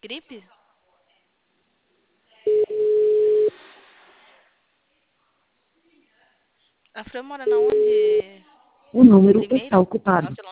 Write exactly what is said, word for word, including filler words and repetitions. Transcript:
Gripe? A Fran mora na onde? O número Limeira? está ocupado. Nossa,